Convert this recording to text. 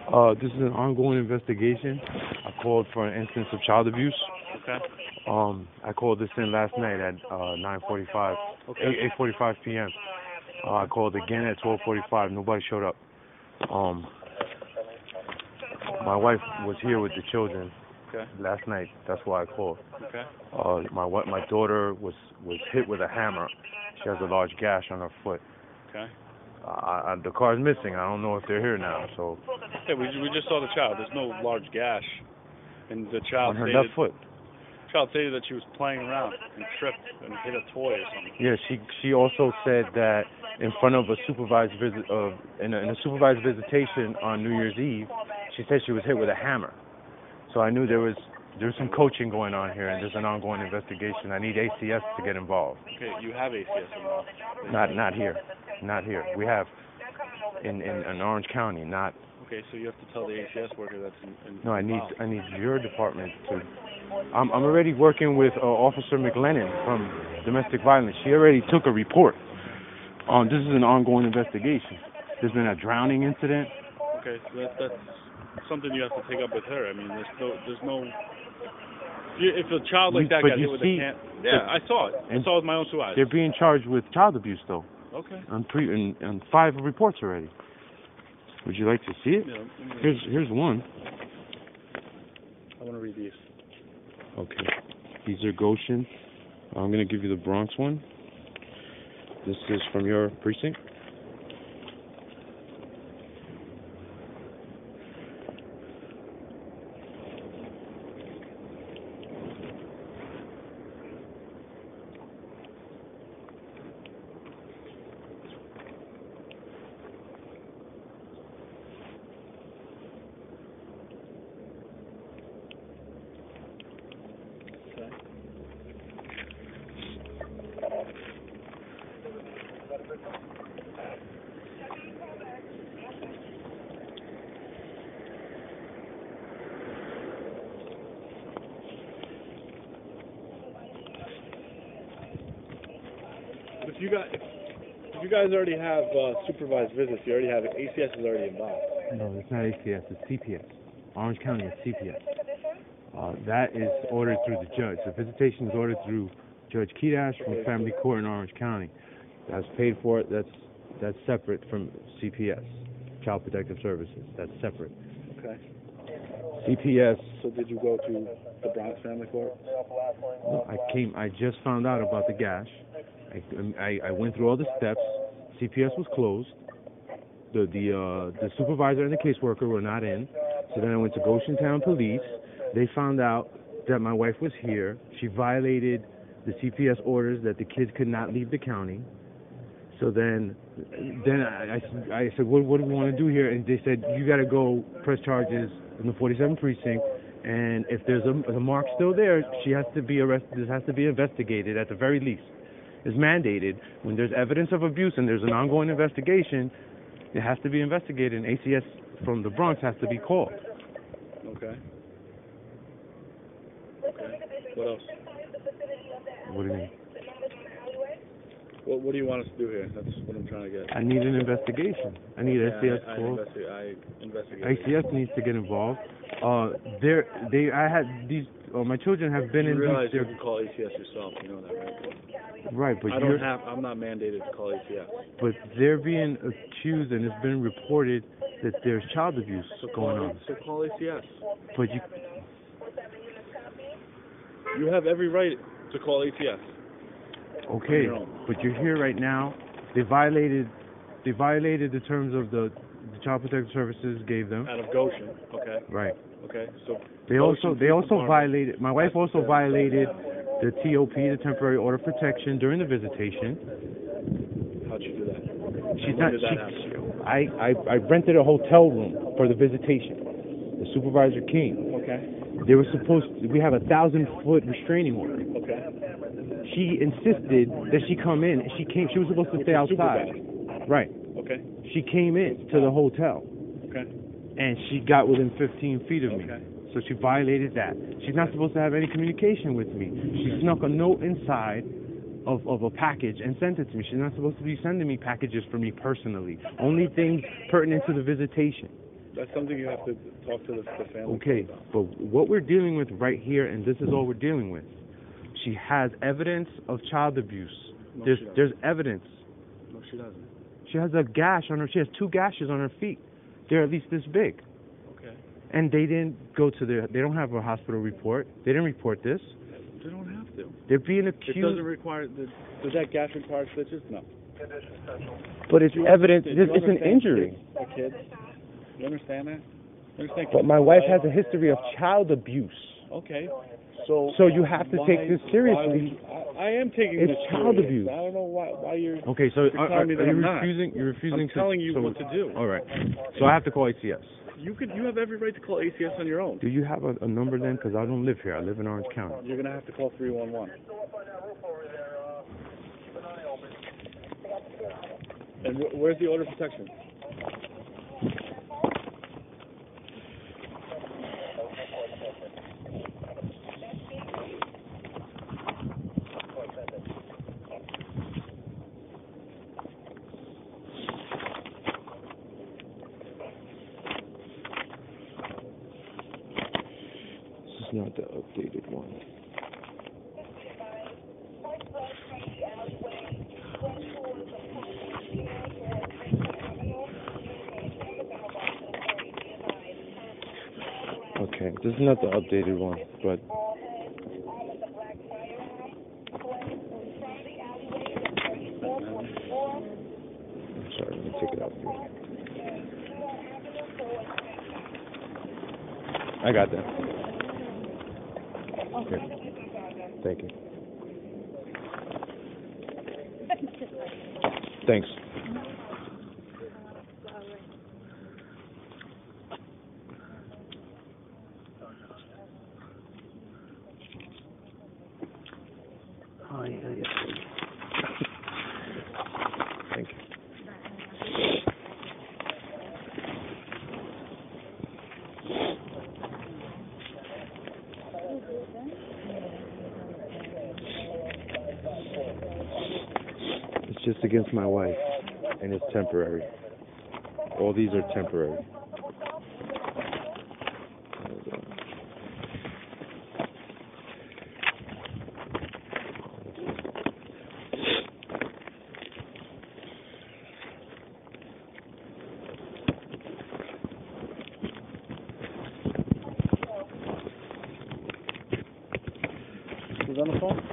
This is an ongoing investigation. I called for an instance of child abuse. Okay. I called this in last night at 9:45, Okay. 8:45 p.m. I called again at 12:45. Nobody showed up. My wife was here with the children Okay. last night. That's why I called. Okay. My daughter was hit with a hammer. She has a large gash on her foot. Okay. The car's missing. I don't know if they're here now. So Hey, we just saw the child. There's no large gash, and the child on her stated, left foot. child stated that she was playing around and tripped and hit a toy or something. Yeah, she also said that in front of a supervised visit in a supervised visitation on New Year's Eve, she said she was hit with a hammer. So I knew there was some coaching going on here, and there's an ongoing investigation. I need ACS to get involved. Okay, you have ACS involved. Not here. We have in Orange County, not. Okay, so you have to tell the ACS worker that's in No, I need involved. your department to. I'm already working with Officer McLennan from domestic violence. She already took a report. This is an ongoing investigation. There's been a drowning incident. Okay, so that's something you have to take up with her. I mean, there's no. If a child like that But got you hit with see- a can, yeah, I saw it. I saw it with my own two eyes. They're being charged with child abuse, though. Okay. On 5 reports already. Would you like to see it? Yeah, Here's one. I want to read these. Okay. These are Goshen. I'm going to give you the Bronx one. This is from your precinct. Okay. If you guys already have supervised visits, you already have ACS is already involved. No, it's not ACS. It's CPS. Orange County is CPS. That is ordered through the judge. The visitation is ordered through Judge Kedash from Family Court in Orange County. That's paid for. That's separate from CPS, Child Protective Services. That's separate. Okay. CPS. So did you go to the Bronx Family Court? No, I just found out about the gash. I went through all the steps. CPS was closed. The supervisor and the caseworker were not in. So then I went to Goshen Town Police. They found out that my wife was here. She violated the CPS orders that the kids could not leave the county. So then I said, what do we want to do here? And they said, you got to go press charges in the 47th precinct. And if there's a mark still there, she has to be arrested. This has to be investigated at the very least. It's mandated when there's evidence of abuse and there's an ongoing investigation. It has to be investigated, and ACS from the Bronx has to be called. Okay. Okay. What else? What do you mean? What do you want us to do here? That's what I'm trying to get. I need an investigation. I need ACS called. I investigate. ACS needs to get involved. My children have been You in realize these. you can call ACS yourself. You know that, right? Right, but I'm not mandated to call ACS. But they're being accused, and it's been reported that there's child abuse going on. So call ACS. But You have every right to call ACS. okay, but you're here right now. They violated the terms of the Child Protective Services gave them. Out of Goshen. Okay. Right. Okay. So They also violated. My wife also violated the TOP, the temporary order of protection, during the visitation. How'd you do that? She's When not. did that happen? I rented a hotel room for the visitation. The supervisor came. Okay. They were we have a 1,000-foot restraining order. Okay. She insisted that she come in. She was supposed to stay outside. Right. Okay. She came in to the hotel. Okay. And she got within 15 feet of me. Okay. So she violated that. She's not supposed to have any communication with me. She snuck a note inside of a package and sent it to me. She's not supposed to be sending me packages for me personally. Only things pertinent to the visitation. That's something you have to talk to the family. Okay, about. but what we're dealing with right here, and this is all we're dealing with, she has evidence of child abuse. No, There's she doesn't. there's evidence. No, she doesn't. She has a gash on her. She has 2 gashes on her feet. They're at least this big. Okay. And they didn't go to they don't have a hospital report. They didn't report this. They don't have to. They're being It accused. doesn't require. Does that gash require stitches? No. But it's Do you evidence. understand- It's an do you injury. understand kids? You understand that? You understand But kids my wife play? has a history of child abuse. Okay. So You have to take this seriously. I am taking It's this child serious. abuse. I don't know why you're. Okay, so You're telling me that you I'm not. refusing? You're refusing I'm to. telling you so- what to do. All right. So I have to call ACS. You have every right to call ACS on your own. Do you have a number then? Because I don't live here. I live in Orange County. You're gonna have to call 311. And where's the order of protection? This is not the updated one. Okay, this is not the updated one, but I'm sorry, let me take it out for you. I got that. Okay. Thank you. Thanks. Oh, yeah. Thank you. It's just against my wife, and it's temporary. All these are temporary. Who's on the phone?